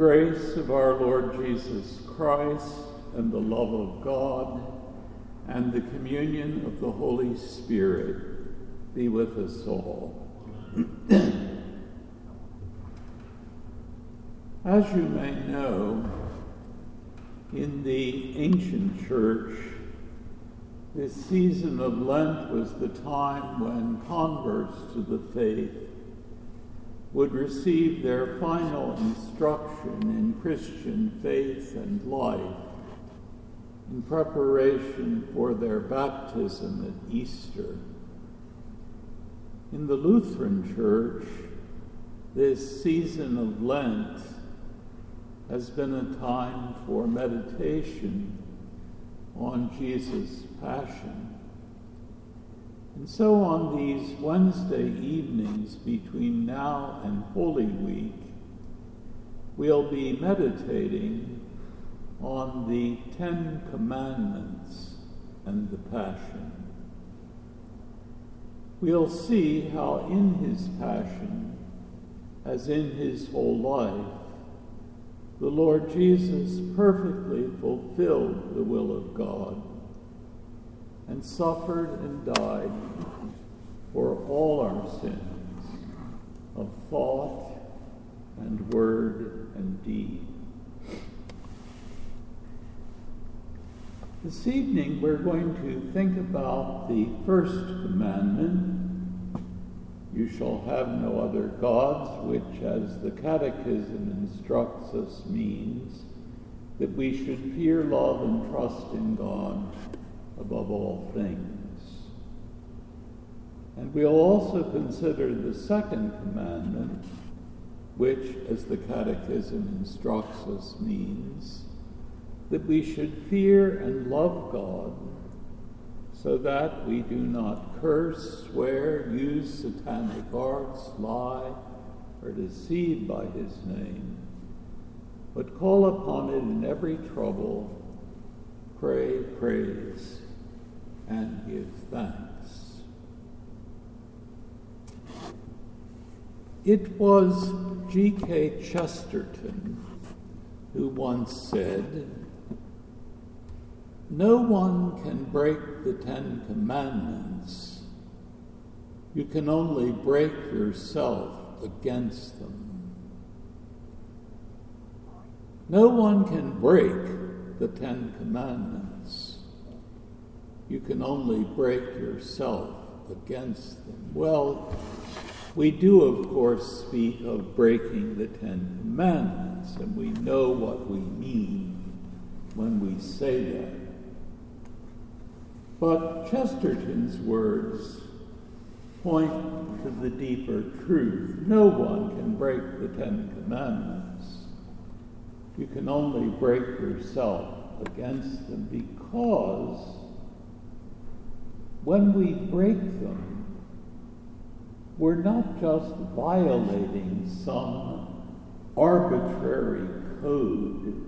grace of our Lord Jesus Christ, and the love of God, and the communion of the Holy Spirit be with us all. As you may know, in the ancient church, this season of Lent was the time when converts to the faith would receive their final instruction in Christian faith and life in preparation for their baptism at Easter. In the Lutheran Church, this season of Lent has been a time for meditation on Jesus' passion. And so on these Wednesday evenings between now and Holy Week, we'll be meditating on the 10 Commandments and the Passion. We'll see how in his passion, as in his whole life, the Lord Jesus perfectly fulfilled the will of God and suffered and died for all our sins of thought and word and deed. This evening we're going to think about the first commandment, "You shall have no other gods," which, as the Catechism instructs us, means that we should fear, love, and trust in God above all things. And we'll also consider the second commandment, which, as the Catechism instructs us, means that we should fear and love God so that we do not curse, swear, use satanic arts, lie, or deceive by his name, but call upon it in every trouble, pray, praise, and give thanks. It was G.K. Chesterton who once said, "No one can break the 10 Commandments. You can only break yourself against them." No one can break the 10 Commandments. You can only break yourself against them. Well, we do, of course, speak of breaking the 10 Commandments, and we know what we mean when we say that. But Chesterton's words point to the deeper truth. No one can break the 10 Commandments. You can only break yourself against them, because when we break them, we're not just violating some arbitrary code.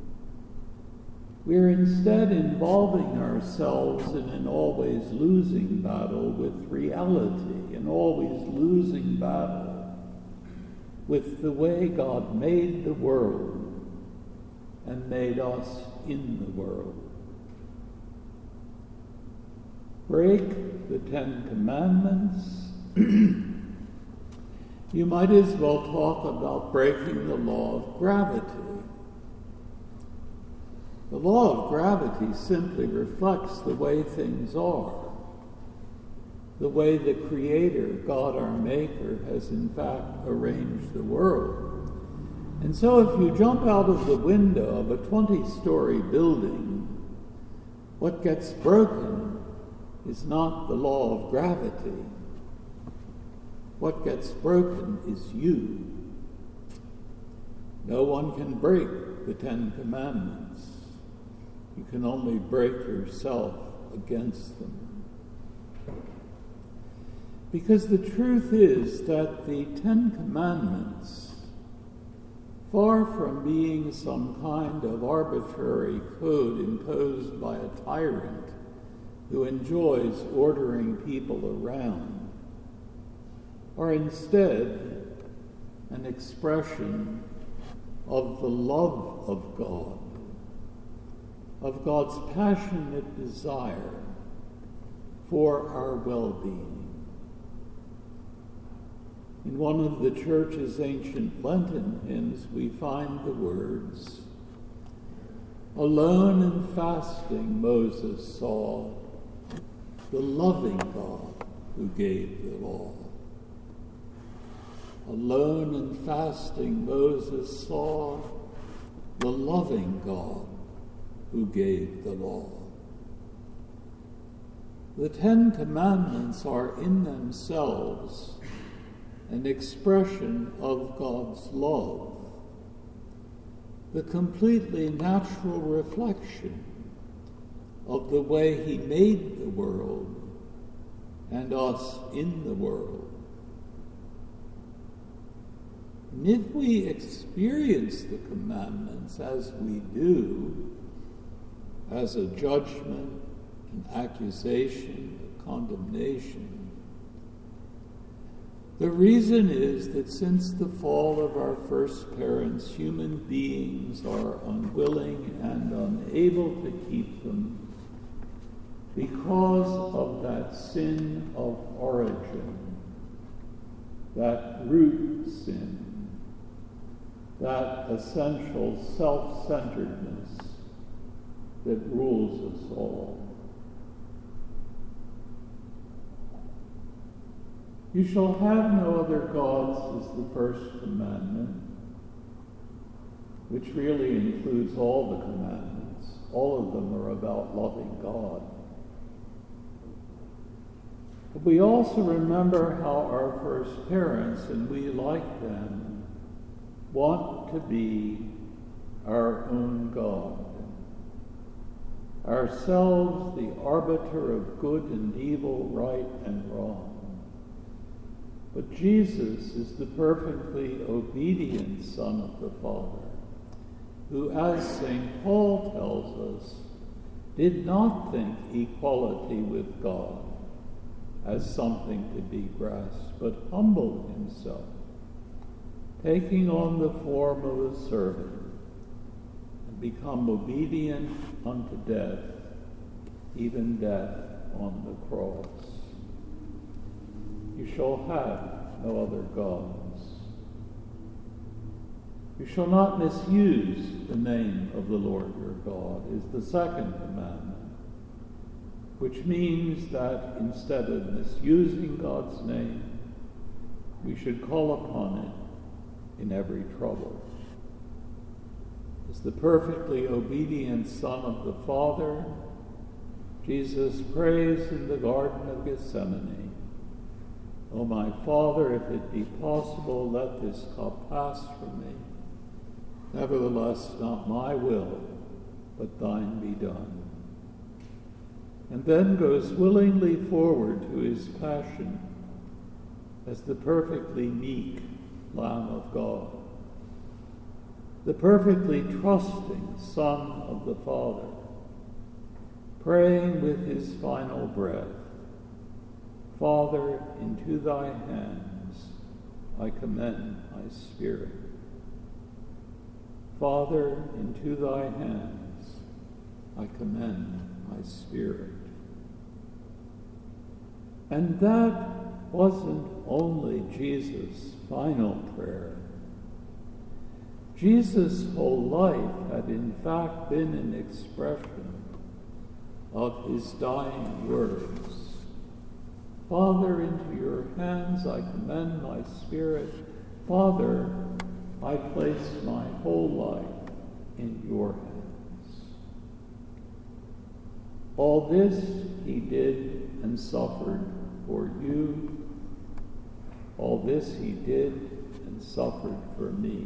We're instead involving ourselves in an always losing battle with reality, an always losing battle with the way God made the world and made us in the world. Break the 10 Commandments. You might as well talk about breaking the law of gravity. The law of gravity simply reflects the way things are, the way the Creator, God our Maker, has in fact arranged the world. And so if you jump out of the window of a 20-story building, what gets broken is not the law of gravity. What gets broken is you. No one can break the 10 Commandments. You can only break yourself against them. Because the truth is that the 10 Commandments, far from being some kind of arbitrary code imposed by a tyrant who enjoys ordering people around, are instead an expression of the love of God, of God's passionate desire for our well-being. In one of the Church's ancient Lenten hymns, we find the words, "Alone and fasting Moses saw the loving God who gave the law." Alone and fasting Moses saw the loving God who gave the law. The 10 Commandments are in themselves an expression of God's love, the completely natural reflection of the way he made the world and us in the world. And if we experience the commandments as we do, as a judgment, an accusation, a condemnation, the reason is that since the fall of our first parents, human beings are unwilling and unable to keep them because of that sin of origin, that root sin, that essential self-centeredness that rules us all. You shall have no other gods is the first commandment, which really includes all the commandments. All of them are about loving God. But we also remember how our first parents, and we like them, want to be our own God. Ourselves the arbiter of good and evil, right and wrong. But Jesus is the perfectly obedient Son of the Father, who, as St. Paul tells us, did not think equality with God as something to be grasped, but humbled himself, taking on the form of a servant, and become obedient unto death, even death on the cross. You shall have no other gods. You shall not misuse the name of the Lord your God is the second commandment, which means that instead of misusing God's name, we should call upon it in every trouble. As the perfectly obedient Son of the Father, Jesus prays in the Garden of Gethsemane, "O my Father, if it be possible, let this cup pass from me. Nevertheless, not my will, but thine be done." And then goes willingly forward to his passion as the perfectly meek Lamb of God, the perfectly trusting Son of the Father, praying with his final breath, "Father, into thy hands I commend my spirit." Father, into thy hands I commend my spirit. And that wasn't only Jesus' final prayer. Jesus' whole life had in fact been an expression of his dying words. "Father, into your hands I commend my spirit. Father, I place my whole life in your hands." All this he did and suffered for you. All this he did and suffered for me.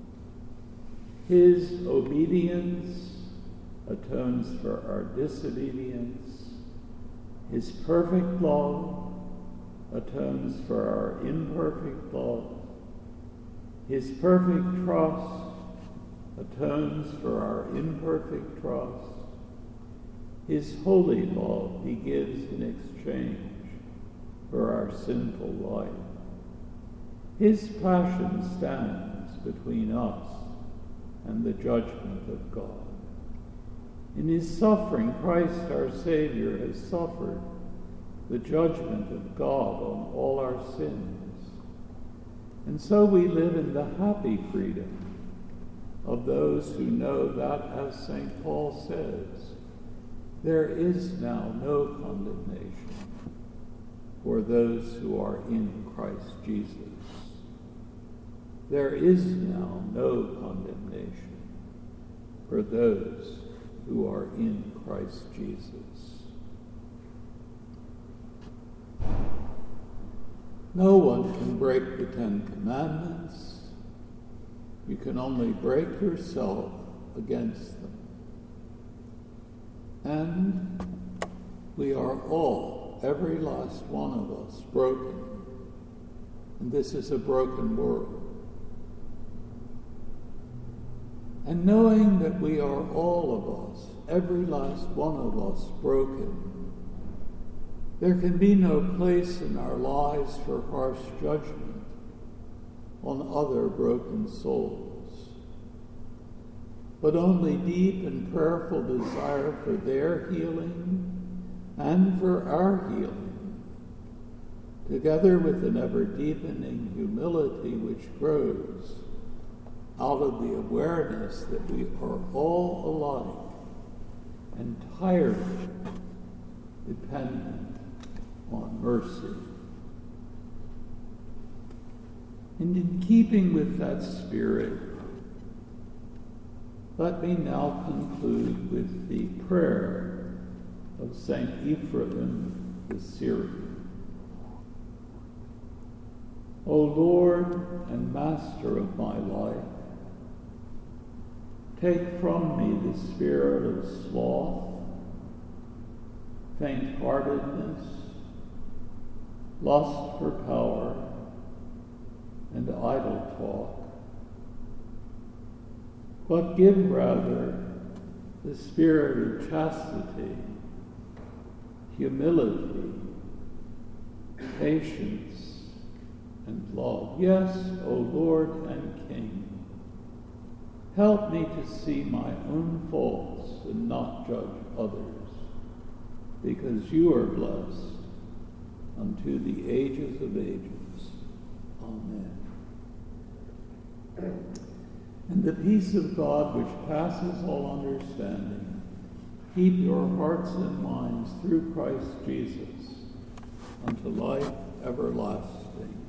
His obedience atones for our disobedience. His perfect love atones for our imperfect love. His perfect trust atones for our imperfect trust. His holy love he gives in exchange for our sinful life. His passion stands between us and the judgment of God. In his suffering, Christ our Savior has suffered the judgment of God on all our sins. And so we live in the happy freedom of those who know that, as St. Paul says, there is now no condemnation for those who are in Christ Jesus. There is now no condemnation for those who are in Christ Jesus. No one can break the Ten Commandments. You can only break yourself against them. And we are all, every last one of us, broken. And this is a broken world. And knowing that we are all of us, every last one of us, broken, there can be no place in our lives for harsh judgment on other broken souls, but only deep and prayerful desire for their healing and for our healing, together with an ever-deepening humility which grows out of the awareness that we are all alike, entirely dependent on mercy. And in keeping with that spirit, let me now conclude with the prayer of St. Ephraim the Syrian. O Lord and Master of my life, take from me the spirit of sloth, faint-heartedness, lust for power, and idle talk, but give rather the spirit of chastity, humility, patience, and love. Yes, O Lord and King, help me to see my own faults and not judge others, because you are blessed unto the ages of ages. Amen. And the peace of God, which passes all understanding, keep your hearts and minds through Christ Jesus unto life everlasting.